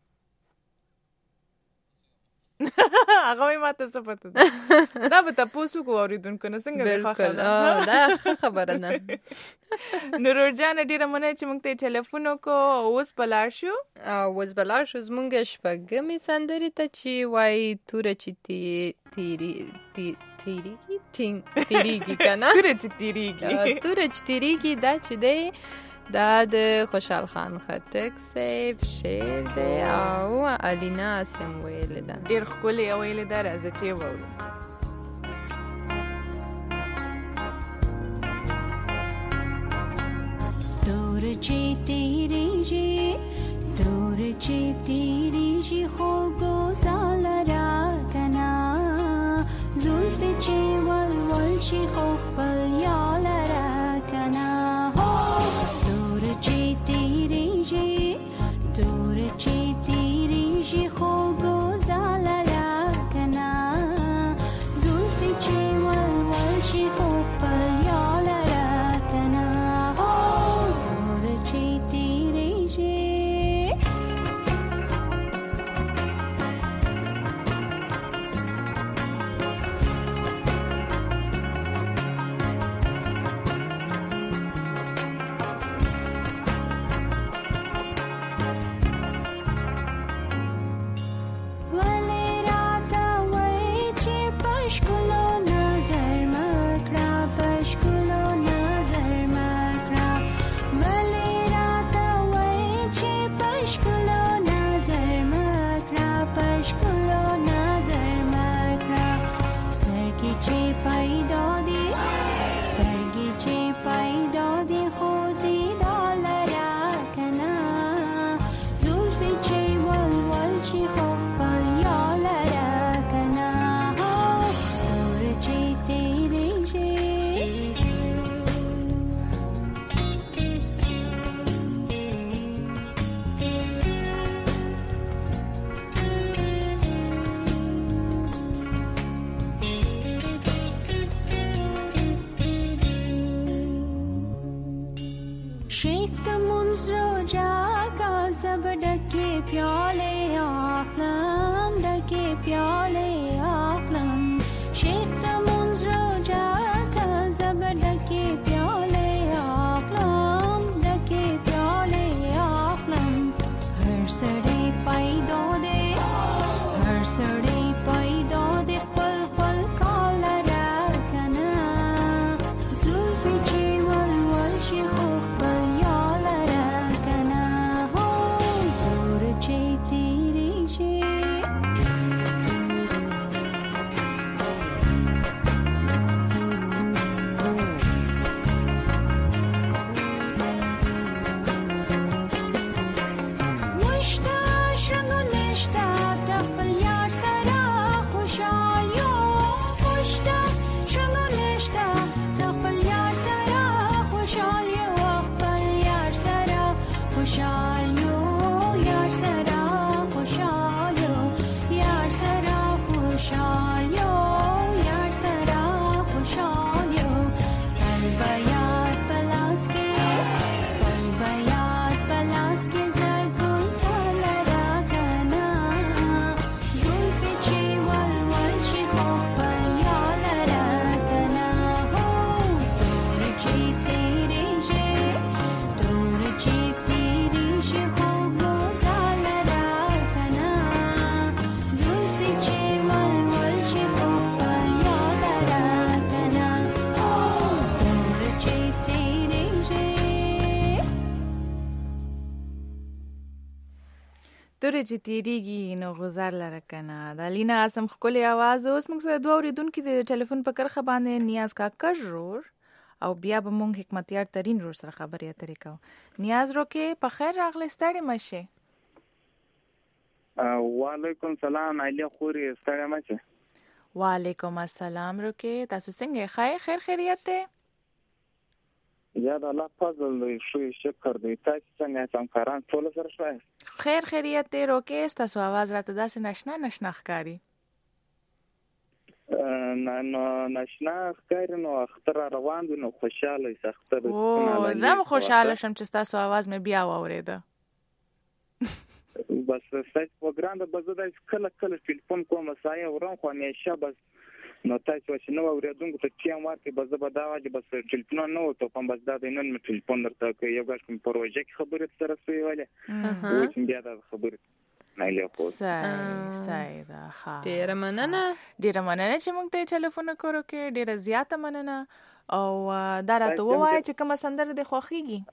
هغه ما ته څه پته ده دا به تاسو کو اوریدونکو نه څنګه ده بالکل دا خبره نه نورور جان ډیره مونږ چې موږ ته ټلیفون کو اوس بلار شو اوس بلار شو زمونږ شپږمې سندري ته چې وای تور چې تی تیری تی تیریږي ټینګ تیریږي کنه تور چې تیریږي تور چې تیریږي دا چې دی دا د خوشحال خان خټک صاحب شعر دی او الینا سم ویل ده ډیر ښکلی ویل ده راځه چې وورو تور چې تیریږي تور چې تیریږي خو ګوزال راکنه زلف چې ولول شي خو خپل یال راکنه چې تیریږي تور چې تیریږي خو ګوزال راکنه زلف چې ولول شي خو خپل یال راکنه تور چې تیریږي پیاله اخلم دکه پیاله اخلم شیخ تمونز رو جاکا زبر دکه پیاله اخلم دکه پیاله اخلم هر سره پیدا ده هر سره پیدا ده خپل خپل کال راکنه زلفی چی ولول شی خو خپل یال راکنه ستوري چې تیریږي نو غزار لره کنه د لینا اسم خپل आवाज اوس موږ سره دوه اوریدونکو د ټلیفون په کرخه باندې نیاز کا کژور او بیا به موږ حکمتیار ترين رور سره خبرې اترې کوو. نیاز روکه په خیر راغلی ستړي مشه. وعلیکم سلام علی خوري ستړي مشه. وعلیکم السلام روکه تاسو څنګه خیر خیر خیریت ده؟ یا د الله فضل دی شوی شکر دی تاسو څنګه تم کاران ټول سره شوي؟ خیر خیریت ده روکه تاسو आवाज راته داسې نشنا نشنا ښکاری. نه نو نشنا ښکاری نو اختر روان دي نو خوشاله یې اختر. او زم خوشاله شم چې تاسو आवाज مې بیا واوریده. بس سایت پروګرام د بزدای کله کله ټلیفون کوم سایه ورن خو همیشه بس نو تاسو چې نو اوریدونکو ته چیم ورته بز به دا واجب بس ټلیفون نو ته کوم بس دا د نن می ټلیفون درته کوي یو ګټ کوم پروژه کې خبرې سره سوي وله او چې بیا دا خبرې نه له خو سای سای دا ها ډیر مننه ډیر مننه چې موږ ته ټلیفون کړو کې ډیر زیاته مننه او دا راته وایي چې کوم سندره د خوخيږي.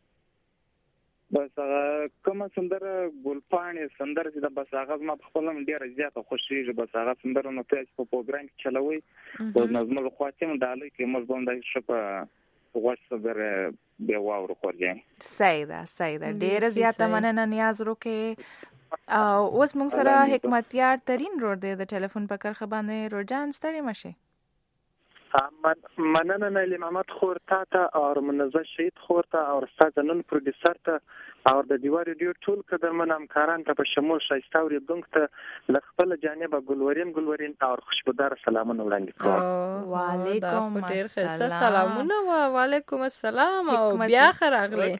بس کومه سندره ګلپانې سندره چې د بس هغه ما په خپل ډیره زیاته خوشیږي بس هغه سندره نو ته په پروګرام کې چلوي او نظم له خواته مې دالې کې موږ باندې شپه وښه سره به واور خورځي. سیدا سیدا ډیره زیاته مننه نیاز روکه او اوس موږ سره حکمتیار ترين رور دی د ټلیفون په کرخه باندې روجان ستړي مشه. مننه نه محمد خور تا ته او منزه شهید خور ته او استاد نن پروډوسر ته او د دیوار ریډیو ټول قدرمن همکاران ته په شمول شایسته اوریدونکو ته لخپل جانبه ګلورین ګلورین او خوشبودار سلامونه وړاندې کوم. وعلیکم السلام. سلامونه و وعلیکم السلام او بیا خراغله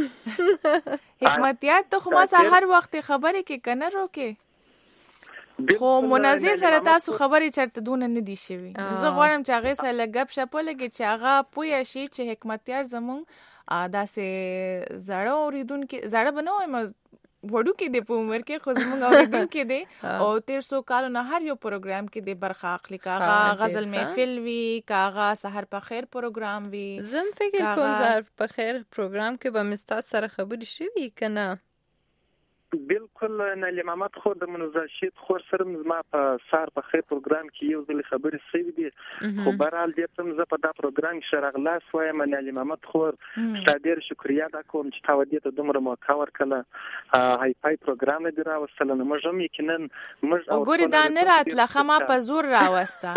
حکمتیار ته خو ما هر وخت خبرې کې کنه روکه خو منازع سره تاسو خبرې چرته دون نه دي شوی. زه غواړم چې هغه سره لګب شپه لګي چې هغه پوه شي چې حکمتیار زمون داسې زړه اوریدونکو زړه بنوي م وړو کې د په عمر کې خو زمون اوریدونکو دي او تیر سو کال نه هر یو پروګرام کې د برخه اخلي کاغه غزل محفل وی کاغه سحر په خیر پروګرام وی. زم فکر کوم سحر په خیر پروګرام کې به مستا سره خبرې شوي کنه. بالکل نه محمد خو د منزاشید خو سره ما په سار په خیر پروګرام کې یو ځل خبرې سوي دي خو برال دې تم زه په دا پروګرام کې شرغلاس وایم نه محمد خو ستاسو شکریا دا کوم چې تاسو دې ته دومره موقع ورکړه هاي فای پروګرام دې راوستل نو موږ هم یقینا موږ او ګوري دا نه راتله خما په زور راوستا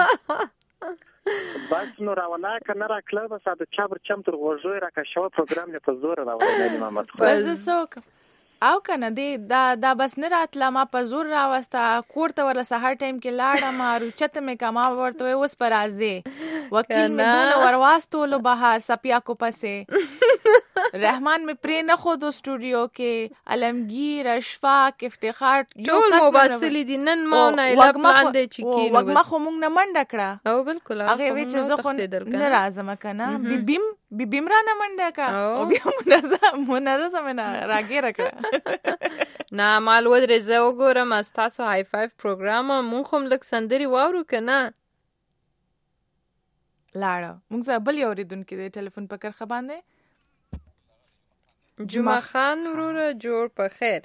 بس نو راولا کنه را کله بس دا چابر چم تر غوږی را کا شو پروګرام نه په زور راوړل محمد خو بس څوک او کنه دی دا دا بس نه راتله ما په زور راوستا کوړه ور سهار ټایم کې لاړه ما روچته مې کما ورته اوس پر ازه وکیل مې دونه ورواستولو بهر سپیا کو پسه رحمان مې پرې نه خو دو سټوډیو کې علمگیر اشفاق افتخار ټول مباسلی دي نن ما نه الګ پلان دی چې کې نو وګما خو مونږ نه منډه کړه او بالکل هغه وی چې زه خو نه راځم کنه بیبیم بیبیم را نه منډه کا او بیا منظم منظم نه راګیر کړه نه مال ودرې زه وګورم تاسو هاي فایو پروګرام مونږ هم لک سندري واورو کنه لاړه مونږ سره بل یو ریدونکو د ټلیفون په کرخه باندې جمعه خان وروره جوړ په خیر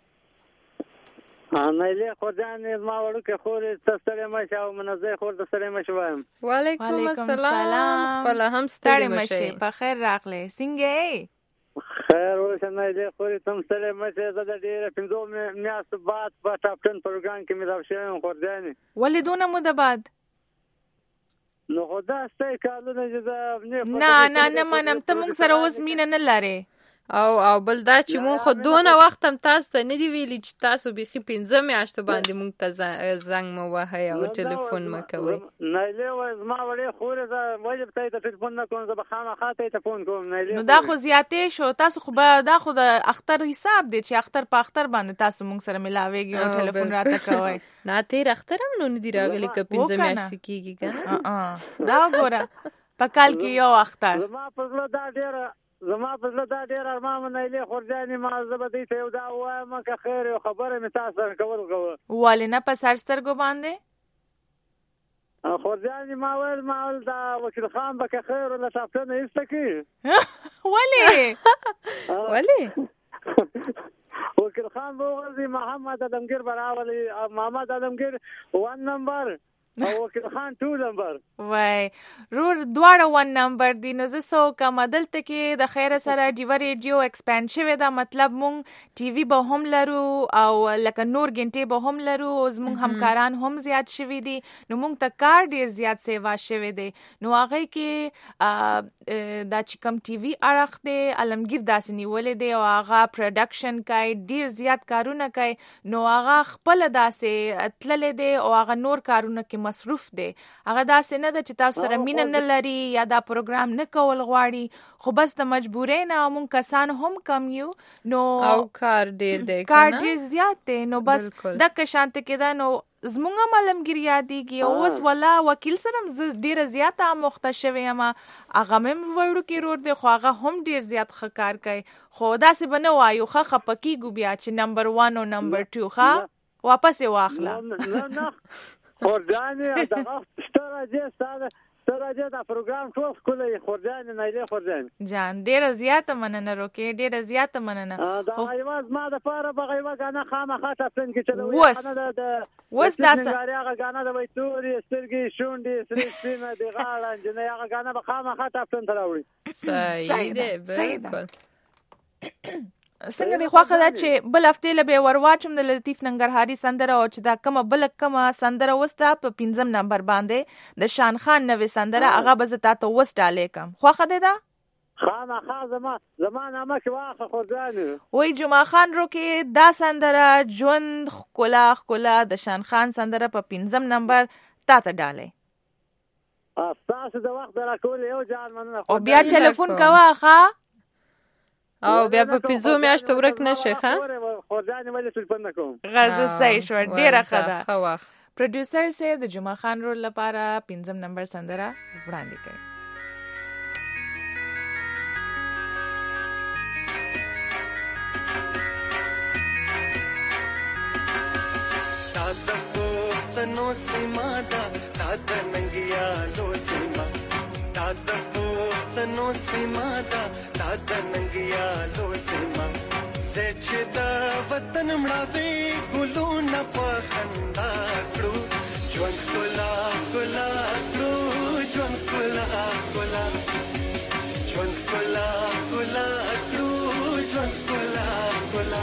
نه له خدای ما وړو کې خور تستړی مشه او منځه خور تستړی مشه وایم. وعلیکم السلام خپل هم ستړی مشه په خیر راغله څنګه خیر اوسنه له خور تم ستړی مشه زه د ډیره پنځو میاشتو بعد په ټاپ ټن پروګرام کې مې راو شوم خورځاني ولیدونه مو د بعد نو خدا ستای کالونه چې نه نه نه منم ته موږ سره اوس مینه نه لاره او او بل دا چې مون خو دونه وخت هم تاسو ته نه دی ویلي چې تاسو بيخي پنځه میاشتې باندې مونږ ته زنګ مو وهي او ټلیفون مو کوي نه له زما وړي خور زه واجب ته ته ټلیفون نه کوم زه به خامخا ته ټلیفون کوم نه نو دا خو زیاتې شو تاسو خو به دا خو د اختر حساب دی چې اختر په اختر باندې تاسو مونږ سره ملاويږي او ټلیفون راته کوي نه تیر اختر هم نو نه دی راغلي ک پنځه میاشتې کیږي کنه دا وګوره په کال کې یو اختر زما په زړه دا ډیره زما په زړه دا ډیر ارمان نه لې خورځاني ما زبدي ته یو دا وایم که خیر یو خبره می تاسو سره کول غو والنه په سر سترګو باندې خورځاني ما ول ما ول دا وکیل خان به که خیر ولا تاسو نه استکی ولی ولی وکیل خان بوغزي محمد علمگیر براولي محمد علمگیر ون نمبر او وکیل خان ټو نمبر وای رور دواړه ون نمبر دی. نو زه سو کوم دلته کې د خیر سره ډیو ریډیو ایکسپاند شوی دا مطلب مونږ ټي وي به هم لرو او لکه نور ګنټې به هم لرو. زمونږ همکاران هم زیات شوي دي نو مونږ ته کار ډیر زیات سیوا شوی دی. نو هغه کې دا چې کوم ټي وي اړخ دی علمگیر داسې نیولې دی او هغه پروډکشن کوي ډیر زیات کارونه کوي. نو هغه خپل داسې تللې دی او هغه نور کارونه کې مصروف دی. هغه داسې نه ده چې تاسو سره مینه نه لري یا دا پروګرام نه کول غواړي خو بس د مجبورۍ نه مونږ کسان هم کم یو نو او کار ډیر دی کار ډیر زیات دی. نو بس دغه شانته کې دا نو زمونږ علمگیر یادېږي او اوس ولا وکیل سره ډیره زیاته مخته شوې یم. هغه مې وړو کې رور دی خو هغه هم ډیر زیات ښه کار کوي. خو داسې به نه وایو ښه خفه کېږو بیا چې نمبر ون او نمبر ټو ښه واپس یې واخله. خورجانې دغه سترجې ستاره سترجې دا پروګرام ټول ښکلی خورجانې نایلې خورجانې جان ډېره زیاته مننه روکې ډېره زیاته مننه. دا غیوه زما دپاره به غیوه ګانه خامخا ټپلن کې چلوي. اوس دا هغه ګانه د وایي تورې سترګې شونډې سرې سپینه د غاړه نجلۍ هغه ګانه به خامخا ټپلن ته راوړي. صحیح دی بالکل. څنګه دی خوښه ده چې بل هفتې له به ورواچم د لطیف ننګرهاري سندره او چې دا کومه بل کومه سندره وسته په پنځم نمبر باندې د شان خان نوې سندره هغه به زه تاته وس ډالې کم. خوښه دی دا خامخا زما زما نامه کې واخه خورجانې وای جمعه خان روکې دا سندره ژوند ښکلا ښکلا د شان خان سندره په پنځم نمبر تاته ډالې. تاسو د وخت راکول یو جان مننه او بیا ټلیفون کوه ښه او بیا په پیزو میاشت ورک نشي ښه خورجانې ولې ټلیفون نه کوم. غزه صحیح شو ډیره ښه ده. پروډوسر سه د جمعه خان رول لپاره پنځم نمبر سندره وړاندې کړي. تا د پښتنو سیما دا تا د ننګیالو سیما تا د پښتنو سیما دا تا د ننګیالو سیما زه چې د وطن مړاوي ګلونه په خندا کړو ژوند ښکلا ښکلا کړو ژوند ښکلا ښکلا ژوند ښکلا ښکلا کړو ژوند ښکلا ښکلا.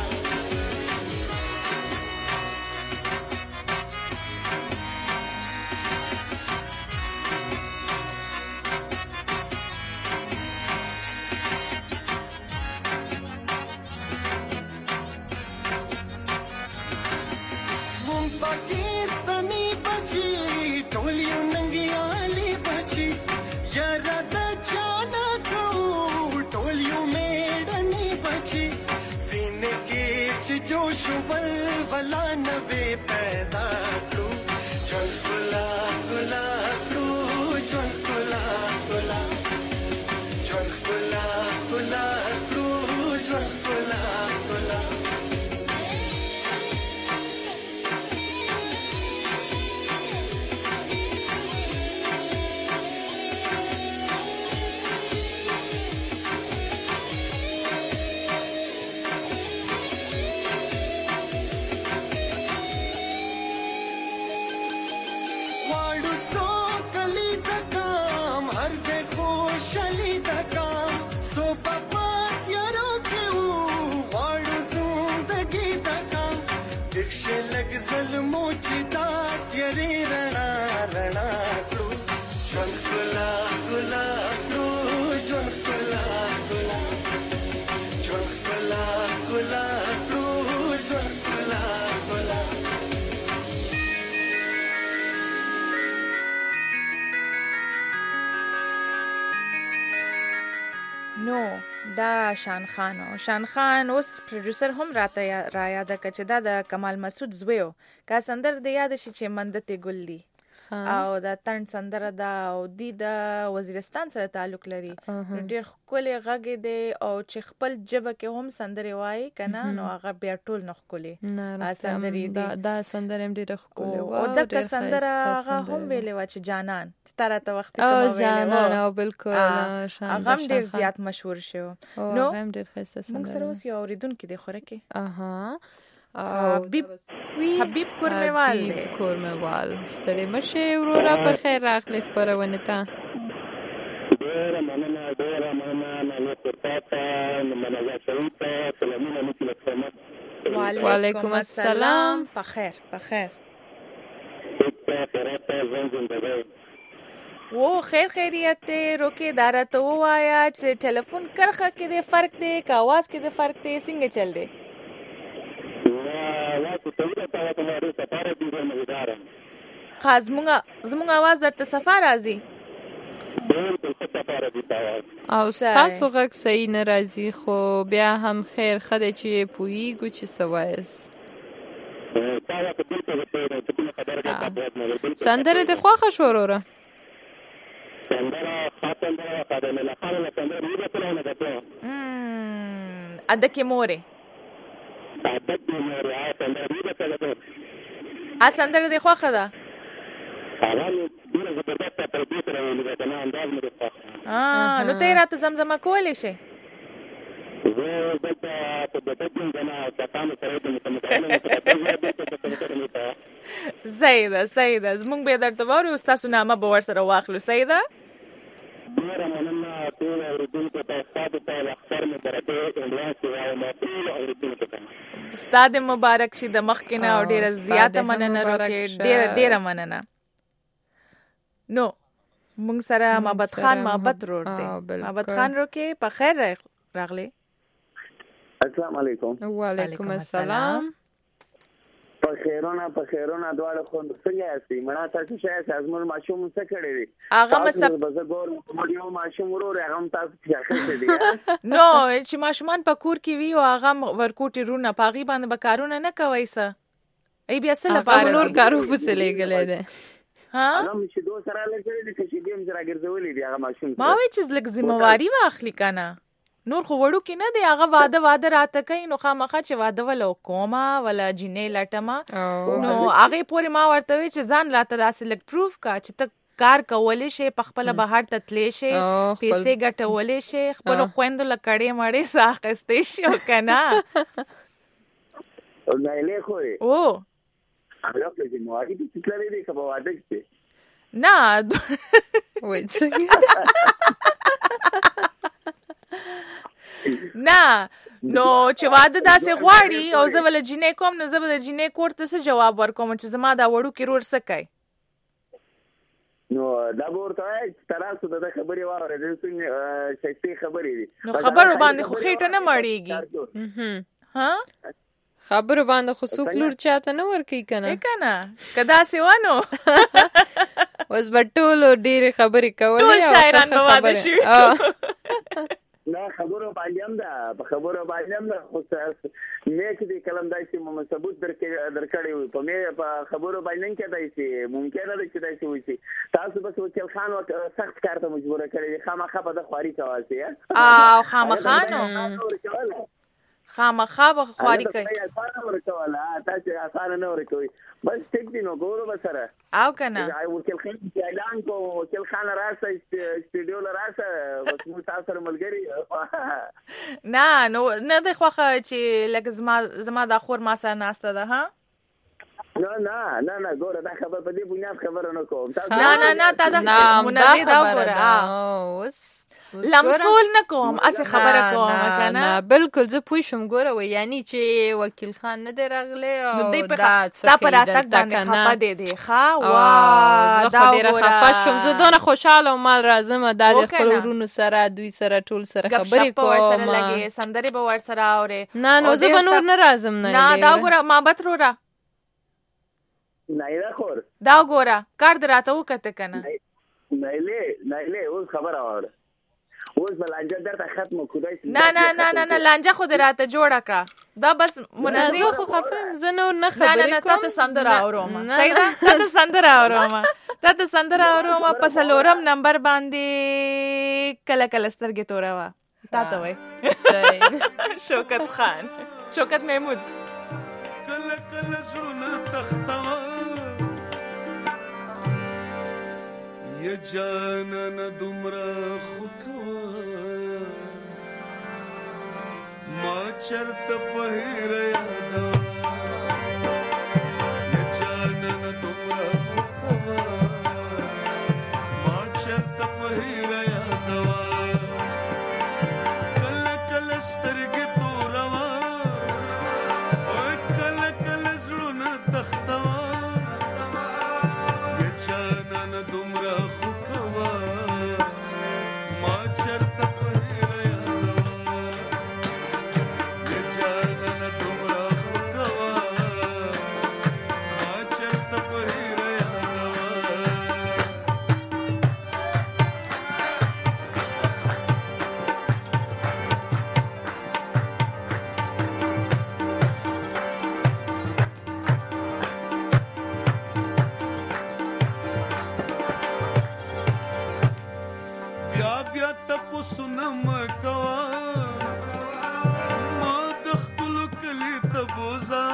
पाकिस्तानी बची टोलियों नंगियाली बची यारा द जाना को टोलियों मेडनी बची वीने के जोश वल वला नवे पैदा करू चल गुला गुला करू चल गुला गुला चल गुला गुला करू चल गुला गुला. نو دا شان خان او شان خان اوس پروډوسر هم راته را یاد کړ چې دا د کمال مسعود زویو کا سندر د یاد شي چې مندته ګل دی او دا تن سندره دا او دی د وزیرستان سره تعلق لري ډیر ښکلی غږ دی او چې خپل ژبه کې هم سندرې وایي کنه نو هغه بیا ټول نه ښکلی سندرې دي دا سندره هم ډیره ښکلی وه او دغه سندره هغه هم ویلې وه چې جانان چې تا راته وختي کومه او جانان او بالکل هغه هم ډیر زیات مشهور شو نو هم ډیر ښایسته سندره موږ سره اوس یو اورېدونکی دی خوره اها حبیب حبیب کورموال دی کورموال ستړي مشه وروره په خیر راغلی خبرونه ته ډیره مننه ډیره مننه نه پرتاته مننه شریفه سلامونه لیکل وعلیکم السلام په خیر په خیر و خیر خیریت دی روکې دارا ته وایا چې ټلیفون کرخه کې دی فرق دی که आवाज کې دی فرق دی څنګه چل دی خاص مونږه زمونږ आवाज درته صفه راځي او تاسو غږ صحیح نه راځي خو بیا هم خیر خدای چې پویګو چې سوایس سندره د خوښه شوروره سندره خاطر خدای له خاله سندره دې په لونه ده امم اده کې مورې اده کې مورې آ سندره دې په لونه آ سندره دې خوښه ده هغه ډیره زبردست په دې سره ولې دا نه انداز مې ده اه نو ته راته زمزمه کولې شي زه دلته په دې کې نه تاسو سره د متمکن زیده زیده زمونږ به درته وایو تاسو نامه به ورسره واخلو زیده ډیره مننه ټول اوریدونکو ته ستاسو ته اختر مبارکي انډیا سیوا او ټول اوریدونکو ته ستاسو مبارک شي د مخکینه او ډیره زیاته مننه روکې ډیره ډیره مننه نو مونږ سره محبت خان محبت روړ دی محبت خان روکې په خیر راغلی السلام علیکم وعلیکم السلام په خیرونه په خیرونه دواړه خو څنګه یاستئ مړه تاسو شاید ازمر ماشوم څه کړی دی هغه مې بزه ګور مړیو ماشوم ورور هغه تاسو څه دی نو چې ماشومان په کور کې وی او هغه ورکوټي رونه پاغي باندې بکارونه نه کوي څه ای بیا سره لپاره نور کارو پسلې غلې ده ها هغه چې دوه سره لګړي دي چې دیم سره ګرځولې دی هغه ماشوم ما وی چې لګ ذمہواری واخلي کنه نور خو وړو کې نه دی هغه واده واده راته کوي نو خامخا چې واده ولا کومه ولا جنې لټما نو هغه پورې ما ورته وی چې ځان راته داسې لګ پروف کا چې ته کار کولې شي په خپل بهر ته تلې شي پیسې ګټولې شي خپل خويند لکړې مړې ساخستې شي کنه او نه له خو او هغه په دې مواري چې تللې دي کبه واده کې نه وای څه نه نو چې واده داسې غواړي او زه ول جنې کوم نو زه به د جنې کور ته څه جواب ورکوم چې زما دا وړو کې رور څه کوي نو دا ورته تراسو د خبرې واورې د څنګه شخصي خبرې دي نو خبر باندې خو خېټه نه مړېږي ها خبر باندې خو څوک لور چاته نه ورکی کنه کنه کدا سیوانو اوس بټولو ډېر خبرې کولې ټول شاعران به واده شي نه خبرو باندې هم دا په خبرو باندې هم خو مې چې د کلام دای چې مو ثبوت درکې درکړې وي په مې په خبرو باندې کې دای چې ممکن ده چې دای وي تاسو بس وکیل خان سخت کار ته مجبور کړی خامخا په د خواري کواسي او خامخا نو خامخا به خواري کوي تاسو اسانه نه ورکوي بس ټیک دی نو ګورو بسره او کنه وکیل خان اعلان کو وکیل خان راځي سټوډیو لراځه بس مو تاسو سره ملګری نه نو نه د خوخه چې لکه زما زما د خور ما سره ناسته ده ها نه نه نه نه ګوره دا خبر په دې بنیاد خبره نه کوم نه نه نه تا دا منځي دا ګوره اوس لمسول نه کوم اسی خبره کوم کنه نه بالکل زه پوه شم ګوره و یعنی چې وکیل خان نه دی راغلی او دا تا پر اتک باندې خپه دی دی ښا وا دا ډیره خپه شم زه دونه خوشاله او مال راځم دا د خپل ورونو سره دوی سره ټول سره خبرې کوم سره لګي سندري به ور سره اوري نه نو زه به نور نه راځم نه نه دا ګوره ما بترورا نه نه خور دا ګوره کار دراته وکته کنه نه له نه له اوس خبر اوره اوس بلانجه درته ختم کودای نه نه نه نه نه لانجه خو دراته جوړه کړه دا بس منازع خو خفم زه نور نه خبرې کوم نه نه تاسو سندره اورم صحیح ده تاسو سندره اورم تا ته سندره اورم په څلورم نمبر باندې کله کله سترګې توره وه تا ته وایي شوکت خان شوکت محمود کله کله زړونه تختوه یا جانانه دومره خو کوه ما چرته په هیره یادوه یا جانانه دومره خو کوه ما چرته په هیره یادوه کله کله سترګې توروه کله کله زړونه تختوه یا جانانه دومره خو کوه ما چرته په هیره یادوه یا جانانه دومره خو کوه ما چرته په هیره یادوه بیا بیا تپوسو نه مه کوه ما د خپلو کلي ته بوځه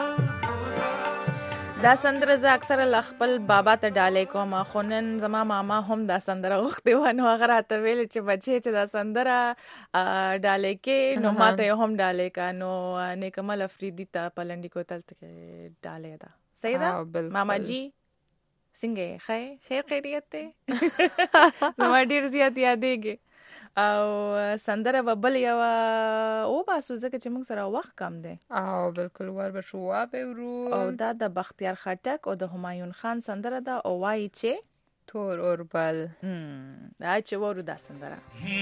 دا سندره زه اکثره له خپل بابا ته ډالۍ کوم خو نن زما ماما هم دا سندره غوښتې وه نو هغه راته ویلې چې بچې چې دا سندره ډالۍ کې نو ما ته یې هم ډالۍ کا نو نیکمل افریدي ته پلنډي کوتل ته ډالۍ ده صحیح ده ماما جی څنګه یې ښه خیر خیریت دی زما ډېر زیات یادېږي او سندره به بل یوه وباسو ځکه چې موږ سره وخت کم دی او بالکل ور به شو واورو او دا د بختیار خټک او د همایون خان سندره ده او وایي چې تور اوربل دا چې وورو دا سندره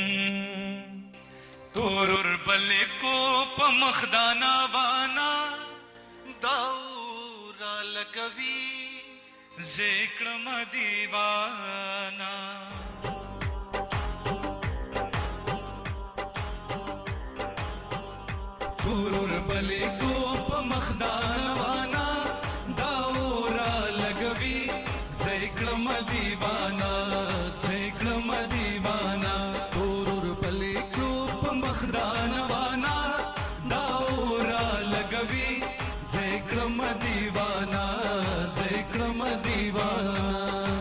تور اوربل کو په مخدانا وانا داورا لګوي ذکر مدیوانا تورور بلے کو پا مخدانا وانا داورا لگوی ذکر مدیوانا ذکر مدیوانا تورور بلے کو پا مخدانا وانا داورا لگوی ذکر مدیوانا ذکر مدیوانا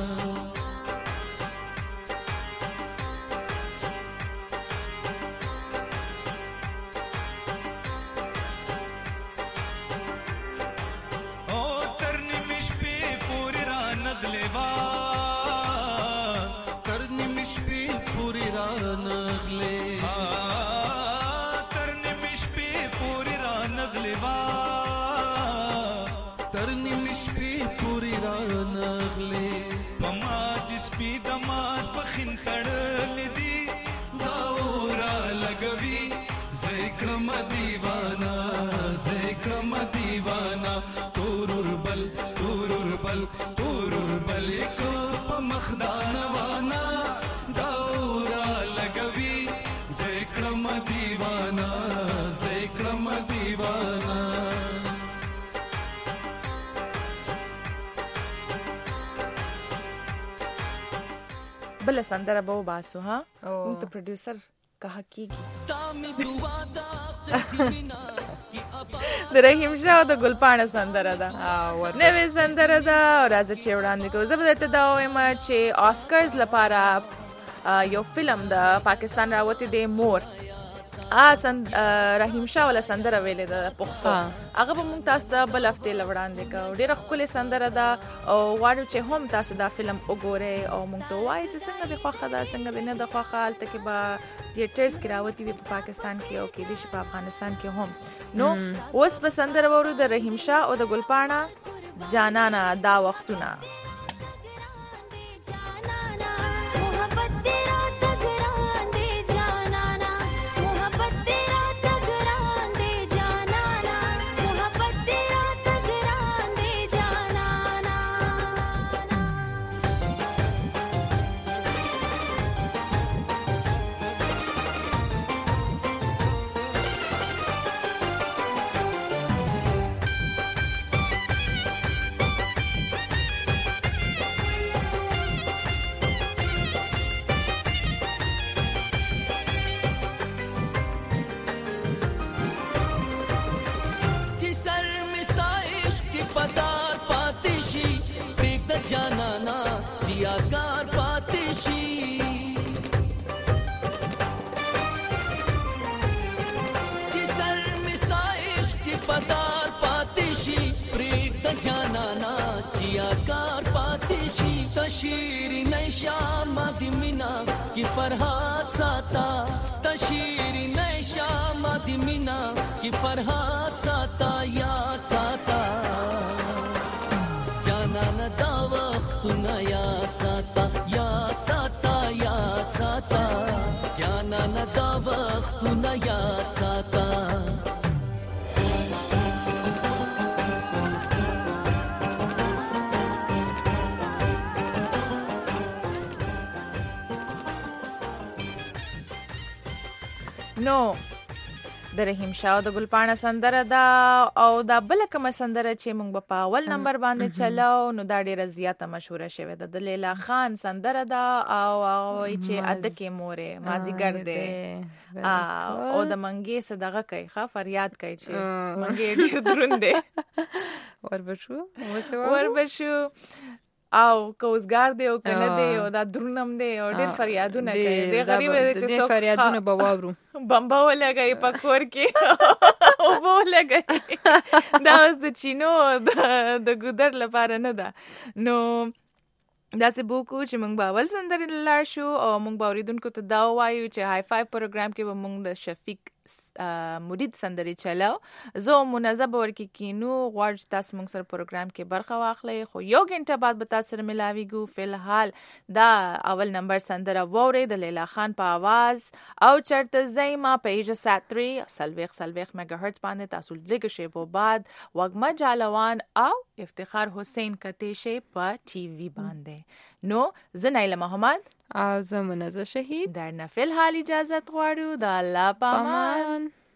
مدیوانا ذکر مدیوانا تورور بل تورور بل تورور بل کو مخدانا وانا دورا لگوی ذکر مدیوانا ذکر مدیوانا بل سندره به وباسو ها موږ ته پروډوسر کها کیږي د رحیم شاه د ګلپاڼه سندره ده نوې سندره ده او راځه چې وړاندې کوو زه به درته دا وایم چې آسکرز لپاره یو فلم د پاکستان راوتی دی مور رحیم شاه ولا سندره ویلې ده پښتو هغه به موږ تاسو ته بل هفته لوړاندې کوو ډېره ښکلې سندره ده او غواړو چې هم تاسو دا فلم وګورئ او موږ ته ووایئ چې څنګه دې خوښه ده څنګه دې نه ده خوښه هلته کې به تیټرز کې راوتي وي په پاکستان کې او کېدای شي په افغانستان کې هم نو اوس به سندره واورو د رحیم شاه او د ګلپاڼه جانانا دا وختونه وفادار پاتې شي پرېږده جانانا چې یادګار پاتې شي تشیری نشام د مینا کی فرحات ساتا تشیری نشام د مینا کی فرحات ساتا یاد ساتا جانانا دا وختونه یاد ساتا یاد ساتا یاد ساتا جانانا دا وختونه یاد ساتا نو د رحیم شاه د ګلپاڼه سندره دا او دا بل کوم سندره چې موږ په اول نمبر باندې چلاو نو دا ډیره زیاته مشهوره شوه د لیلا خان سندره دا او هغه چې ادکه مورې مازیګر دی او د منګي صدقه کوي ښه فریاد کوي چې منګي ډیر دروند دی وربشو وربشو او کوزګار دی او کنه دی او دا درونم دی او ډیر فریادونه کوي دی غریب دی چې څوک فریادونه بواورو بمبا ولګي پکور کې او ولګي دا اوس د چینو د ګودر لپاره نه ده نو دا سه بوکو چې موږ به اول سندرې لاړ شو او موږ به اوریدونکو ته دا وایو چې های فایو پروګرام کې به موږ د شفیق مرید سندرې چلاو زه منظم ورکی کینو غواړم چې تاسو موږ سره پروګرام کې برخه واخلئ خو یو غنټه بعد به تاسو سره ملاویږو فلحال دا اول نمبر سندره ووري د لیلا خان په आवाज او چرته زایما پیج ساتری سلويخ سلويخ میگا هرتز باندې تاسو لږ شی په بعد وګما جالوان او افتخار حسین کتیشه په ټي وي باندې نو زنیل محمد او زمونه ز شهید در نفل حال اجازت غواړو د الله پامان